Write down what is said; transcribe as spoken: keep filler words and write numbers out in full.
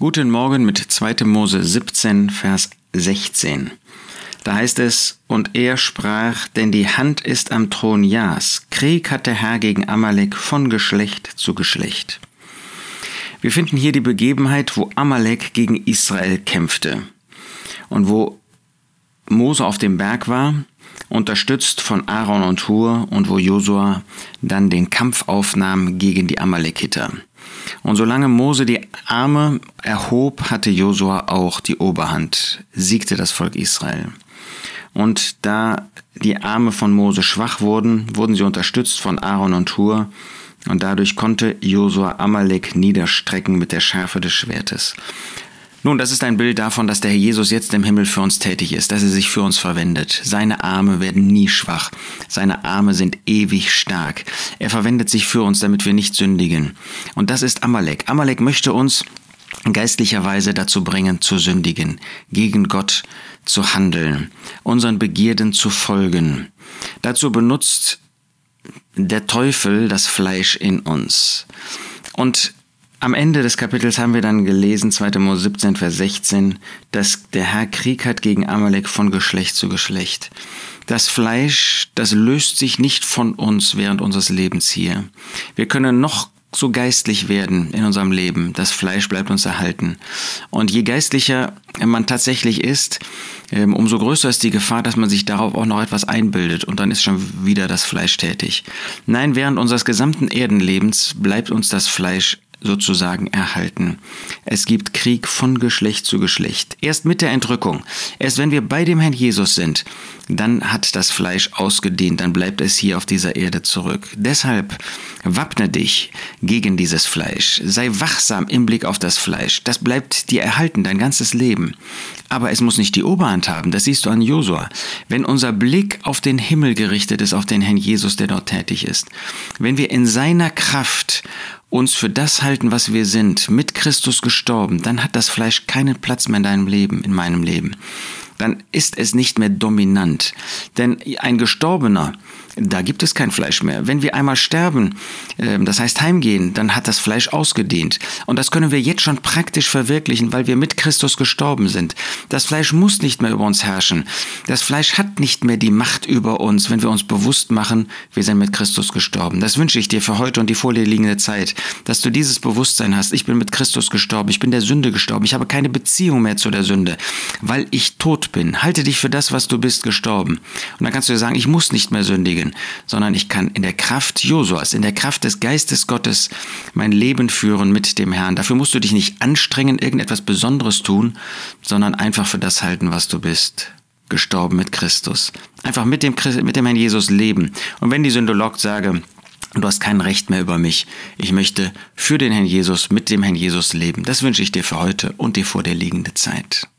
Guten Morgen mit zweiter Mose siebzehn, Vers sechzehn. Da heißt es, und er sprach, denn die Hand ist am Thron Jahs. Krieg hat der Herr gegen Amalek von Geschlecht zu Geschlecht. Wir finden hier die Begebenheit, wo Amalek gegen Israel kämpfte und wo Mose auf dem Berg war, unterstützt von Aaron und Hur, und wo Josua dann den Kampf aufnahm gegen die Amalekiter. Und solange Mose die Arme erhob, hatte Josua auch die Oberhand, siegte das Volk Israel. Und da die Arme von Mose schwach wurden, wurden sie unterstützt von Aaron und Hur, und dadurch konnte Josua Amalek niederstrecken mit der Schärfe des Schwertes. Nun, das ist ein Bild davon, dass der Herr Jesus jetzt im Himmel für uns tätig ist, dass er sich für uns verwendet. Seine Arme werden nie schwach. Seine Arme sind ewig stark. Er verwendet sich für uns, damit wir nicht sündigen. Und das ist Amalek. Amalek möchte uns geistlicherweise dazu bringen, zu sündigen, gegen Gott zu handeln, unseren Begierden zu folgen. Dazu benutzt der Teufel das Fleisch in uns. Und am Ende des Kapitels haben wir dann gelesen, zweiter Mose siebzehn, Vers sechzehn, dass der Herr Krieg hat gegen Amalek von Geschlecht zu Geschlecht. Das Fleisch, das löst sich nicht von uns während unseres Lebens hier. Wir können noch so geistlich werden in unserem Leben. Das Fleisch bleibt uns erhalten. Und je geistlicher man tatsächlich ist, umso größer ist die Gefahr, dass man sich darauf auch noch etwas einbildet, und dann ist schon wieder das Fleisch tätig. Nein, während unseres gesamten Erdenlebens bleibt uns das Fleisch sozusagen erhalten. Es gibt Krieg von Geschlecht zu Geschlecht. Erst mit der Entrückung, erst wenn wir bei dem Herrn Jesus sind, dann hat das Fleisch ausgedient, dann bleibt es hier auf dieser Erde zurück. Deshalb wappne dich gegen dieses Fleisch. Sei wachsam im Blick auf das Fleisch. Das bleibt dir erhalten, dein ganzes Leben. Aber es muss nicht die Oberhand haben, das siehst du an Josua. Wenn unser Blick auf den Himmel gerichtet ist, auf den Herrn Jesus, der dort tätig ist, wenn wir in seiner Kraft uns für das halten, was wir sind, mit Christus gestorben, dann hat das Fleisch keinen Platz mehr in deinem Leben, in meinem Leben. Dann ist es nicht mehr dominant. Denn ein Gestorbener, da gibt es kein Fleisch mehr. Wenn wir einmal sterben, das heißt heimgehen, dann hat das Fleisch ausgedient. Und das können wir jetzt schon praktisch verwirklichen, weil wir mit Christus gestorben sind. Das Fleisch muss nicht mehr über uns herrschen. Das Fleisch hat nicht mehr die Macht über uns, wenn wir uns bewusst machen, wir sind mit Christus gestorben. Das wünsche ich dir für heute und die vor dir liegende Zeit, dass du dieses Bewusstsein hast. Ich bin mit Christus gestorben, ich bin der Sünde gestorben, ich habe keine Beziehung mehr zu der Sünde, weil ich tot bin. Halte dich für das, was du bist, gestorben. Und dann kannst du dir sagen, ich muss nicht mehr sündigen, sondern ich kann in der Kraft Josuas, in der Kraft des Geistes Gottes mein Leben führen mit dem Herrn. Dafür musst du dich nicht anstrengen, irgendetwas Besonderes tun, sondern einfach für das halten, was du bist. Gestorben mit Christus. Einfach mit dem, mit dem Herrn Jesus leben. Und wenn die Sünde lockt, sage, du hast kein Recht mehr über mich. Ich möchte für den Herrn Jesus, mit dem Herrn Jesus leben. Das wünsche ich dir für heute und die vor dir liegende Zeit.